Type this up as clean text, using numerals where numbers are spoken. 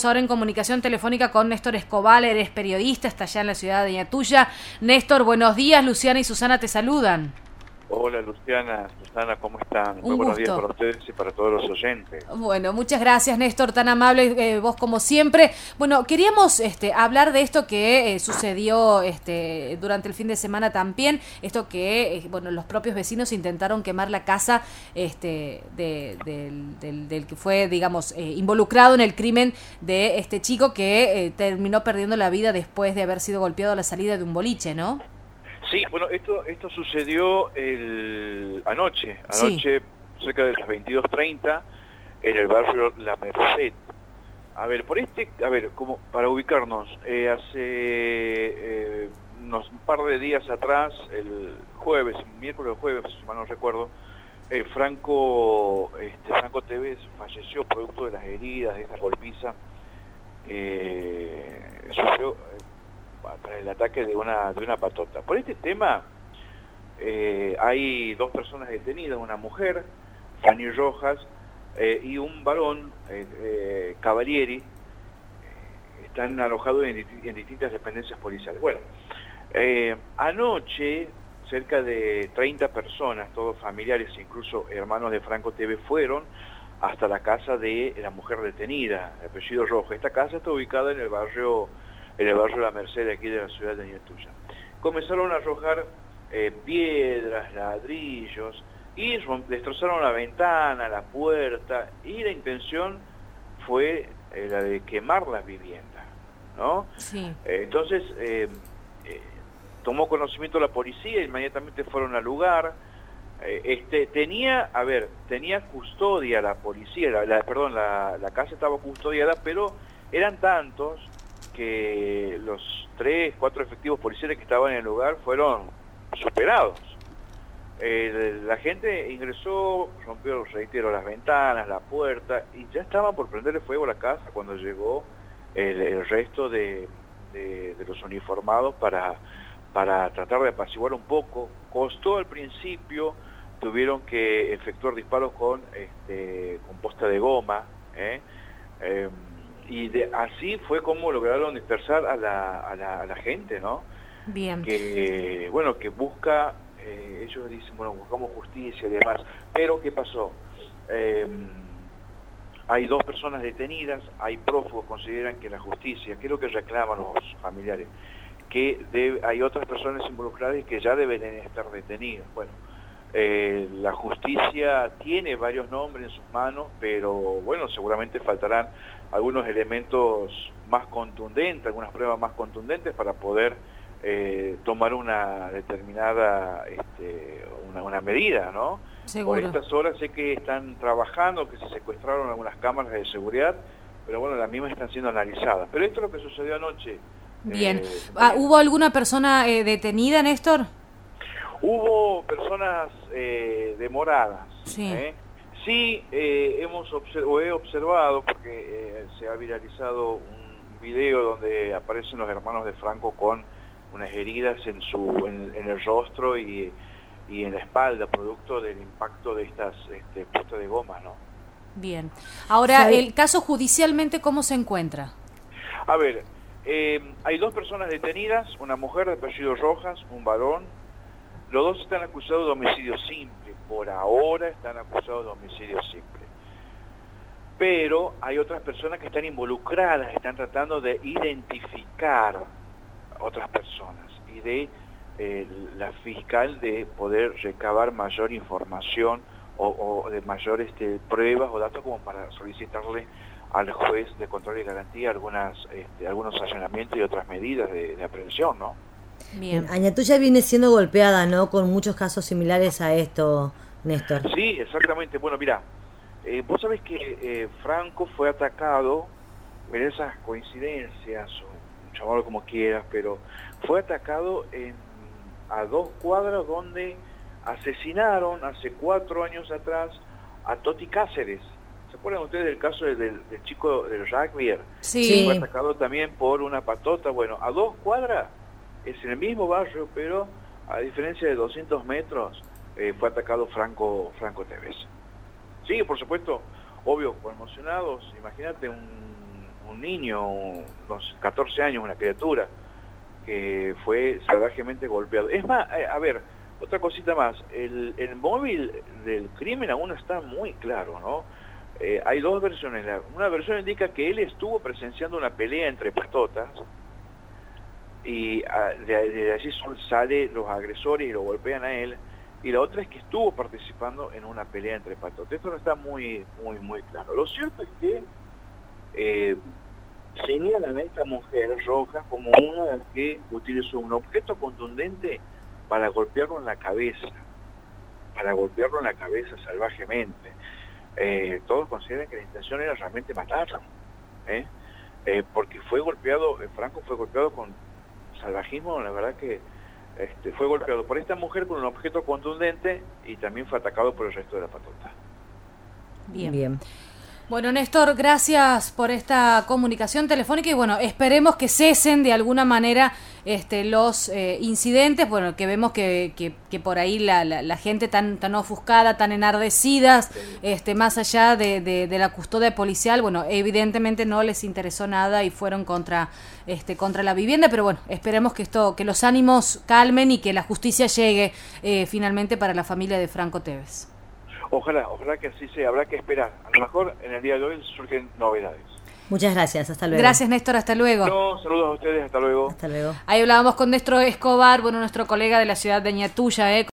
ahora en comunicación telefónica con Néstor Escobar, eres periodista, está allá en la ciudad de Ñatuya. Néstor, buenos días, Luciana y Susana te saludan. Hola Luciana, Susana, ¿cómo están? Muy Un buenos días gusto. para ustedes y para todos los oyentes. Bueno, muchas gracias Néstor, tan amable vos como siempre. Bueno, queríamos hablar de esto que sucedió durante el fin de semana también, esto que bueno, los propios vecinos intentaron quemar la casa del que fue, digamos, involucrado en el crimen de este chico que terminó perdiendo la vida después de haber sido golpeado a la salida de un boliche, ¿no? Sí, bueno, esto sucedió anoche Sí. Cerca de las 22:30 en el barrio La Merced. A ver, como para ubicarnos, hace un par de días atrás, miércoles o jueves, si mal no recuerdo, Franco Tevez falleció producto de las heridas de esta golpiza. Sufrió para el ataque de una patota. Por este tema hay dos personas detenidas, una mujer, Fanny Rojas, y un varón, Cavalieri, están alojados en distintas dependencias policiales. Bueno, anoche cerca de 30 personas, todos familiares, incluso hermanos de Franco Tevez, fueron hasta la casa de la mujer detenida, de apellido Rojas. Esta casa está ubicada en el barrio La Merced, aquí de la ciudad de Ñatuya. Comenzaron a arrojar piedras, ladrillos, y destrozaron la ventana, la puerta, y la intención fue la de quemar las viviendas, ¿no? Sí. Entonces, tomó conocimiento la policía, inmediatamente fueron al lugar. Tenía custodia la policía, la casa estaba custodiada, pero eran tantos que los 3, 4 efectivos policiales que estaban en el lugar fueron superados. La gente ingresó, rompió, reitero, las ventanas, la puerta, y ya estaban por prenderle fuego a la casa cuando llegó el resto de los uniformados para tratar de apaciguar un poco. Costó al principio, tuvieron que efectuar disparos con posta de goma, así fue como lograron dispersar a la gente, ¿no? Bien. Que busca, ellos dicen, bueno, buscamos justicia y demás, pero ¿qué pasó? Hay 2 personas detenidas, hay prófugos, consideran que la justicia, ¿qué es lo que reclaman los familiares? Que hay otras personas involucradas y que ya deben estar detenidas. Bueno, la justicia tiene varios nombres en sus manos, pero bueno, seguramente faltarán algunos elementos más contundentes, algunas pruebas más contundentes para poder tomar una determinada una medida, ¿no? Seguro. Por estas horas sé que están trabajando, que se secuestraron algunas cámaras de seguridad, pero bueno, las mismas están siendo analizadas. Pero esto es lo que sucedió anoche. Bien. ¿Hubo alguna persona detenida, Néstor? Hubo personas demoradas. Sí. Sí, he observado, porque se ha viralizado un video donde aparecen los hermanos de Franco con unas heridas en el rostro y en la espalda, producto del impacto de estas postas de goma, ¿no? Bien. Ahora, ¿el caso judicialmente cómo se encuentra? A ver, hay 2 personas detenidas, una mujer de apellido Rojas, un varón. Los 2 están acusados de homicidio simple, por ahora están acusados de homicidio simple. Pero hay otras personas que están involucradas, están tratando de identificar a otras personas y de la fiscal de poder recabar mayor información o de mayores pruebas o datos como para solicitarle al juez de control y garantía algunos allanamientos y otras medidas de aprehensión, ¿no? Bien. Ñatuya viene siendo golpeada, ¿no? Con muchos casos similares a esto, Néstor. Sí, exactamente. Bueno, mira, vos sabés que Franco fue atacado, en esas coincidencias, o llamarlo como quieras, pero fue atacado a 2 cuadras donde asesinaron hace 4 años atrás a Toti Cáceres. ¿Se acuerdan ustedes del caso del chico del rugby? Sí. Fue atacado también por una patota. Bueno, a 2 cuadras, es en el mismo barrio, pero a diferencia de 200 metros, fue atacado Franco Tevez. Sí, por supuesto, obvio, conmocionados. Imagínate un niño, unos 14 años, una criatura, que fue salvajemente golpeado. Es más, a ver, otra cosita más, el móvil del crimen aún no está muy claro, ¿no? Hay dos versiones. Una versión indica que él estuvo presenciando una pelea entre patotas y de allí sale los agresores y lo golpean a él, y la otra es que estuvo participando en una pelea entre patotas. Esto no está muy claro. Lo cierto es que señalan a esta mujer roja como una que utilizó un objeto contundente para golpearlo en la cabeza salvajemente. Todos consideran que la intención era realmente matarlo, porque fue golpeado, Franco fue golpeado con salvajismo, la verdad que fue golpeado por esta mujer con un objeto contundente y también fue atacado por el resto de la patota. Bien. Bueno, Néstor, gracias por esta comunicación telefónica y bueno, esperemos que cesen de alguna manera los incidentes, bueno, que vemos que por ahí la gente tan ofuscada, tan enardecida, más allá de la custodia policial, bueno, evidentemente no les interesó nada y fueron contra la vivienda, pero bueno, esperemos que los ánimos calmen y que la justicia llegue finalmente para la familia de Franco Tévez. Ojalá que así sea, habrá que esperar. A lo mejor en el día de hoy surgen novedades. Muchas gracias, hasta luego. Gracias, Néstor, hasta luego. No, saludos a ustedes, hasta luego. Hasta luego. Ahí hablábamos con Néstor Escobar, bueno, nuestro colega de la ciudad de Ñatuya,